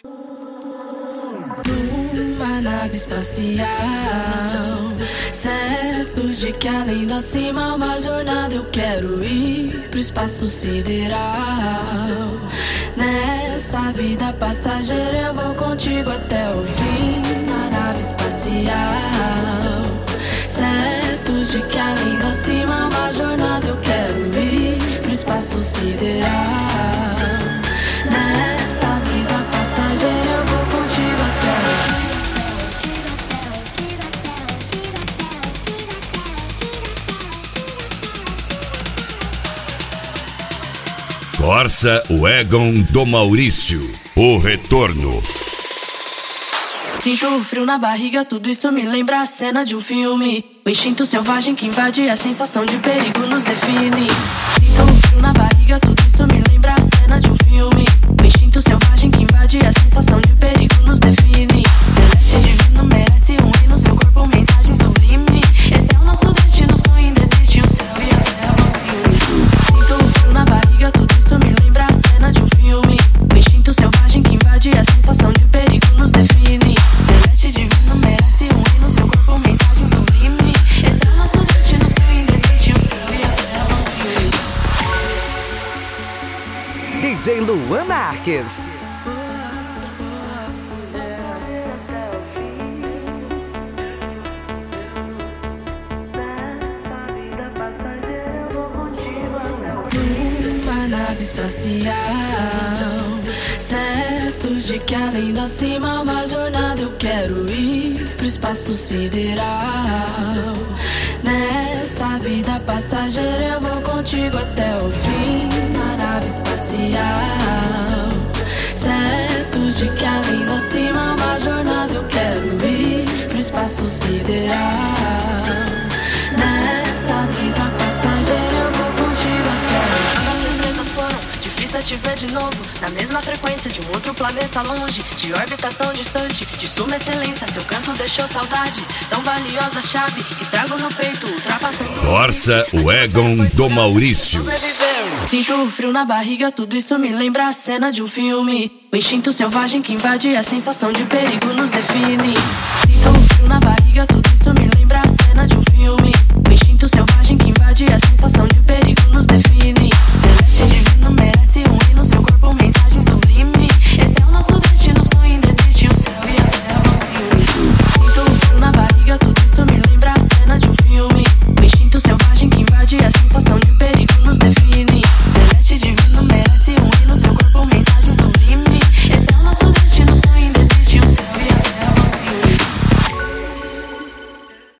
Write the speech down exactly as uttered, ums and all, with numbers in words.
Numa nave espacial, certos de que além do acima uma jornada eu quero ir pro espaço sideral. Nessa vida passageira eu vou contigo até o fim. Na nave espacial, certos de que além do acima uma jornada eu quero ir pro espaço sideral. Nessa vida passageira eu vou contigo até o fim. Corsa Wagon do Maurício, o retorno. Sinto o frio na barriga, tudo isso me lembra a cena de um filme. O instinto selvagem que invade, a sensação de perigo nos define. Sinto o frio na barriga, tudo isso me lembra a cena de um filme. O instinto selvagem que invade, a sensação de perigo nos define. Celeste divino merece um rei no seu corpo, mensagem sublime. Esse é o nosso destino, sonho indesiste, o céu e a terra nos une. Sinto o frio na barriga, tudo isso me lembra a cena de um filme. O instinto selvagem que invade, a sensação de perigo nos define. Celeste divino merece um rei no seu corpo, mensagem sublime. Esse é o nosso destino, sonho indesiste, o céu e a terra nos une. D J Luan Marques. Numa nave espacial, certos de que além do acima uma jornada eu quero ir pro espaço sideral. Nessa vida passageira eu vou contigo até o fim. Na nave espacial, certos de que além do acima uma jornada eu quero ir pro espaço sideral. Nessa vida passageira eu vou contigo até o fim. As surpresas foram, difícil é te ver de novo, na mesma frequência de um outro planeta longe, de órbita tão distante, de suma excelência. Seu canto deixou saudade, tão valiosa chave que trago no peito, ultrapassando. Corsa Wagon do Maurício. Sinto o frio na barriga, tudo isso me lembra a cena de um filme. O instinto selvagem que invade, a sensação de perigo nos define. Sinto o frio na barriga, tudo isso me lembra a cena de um filme. O instinto selvagem que invade, a sensação de perigo nos define. Celeste divino merece um rei no seu corpo, mensagem sublime. Esse é o nosso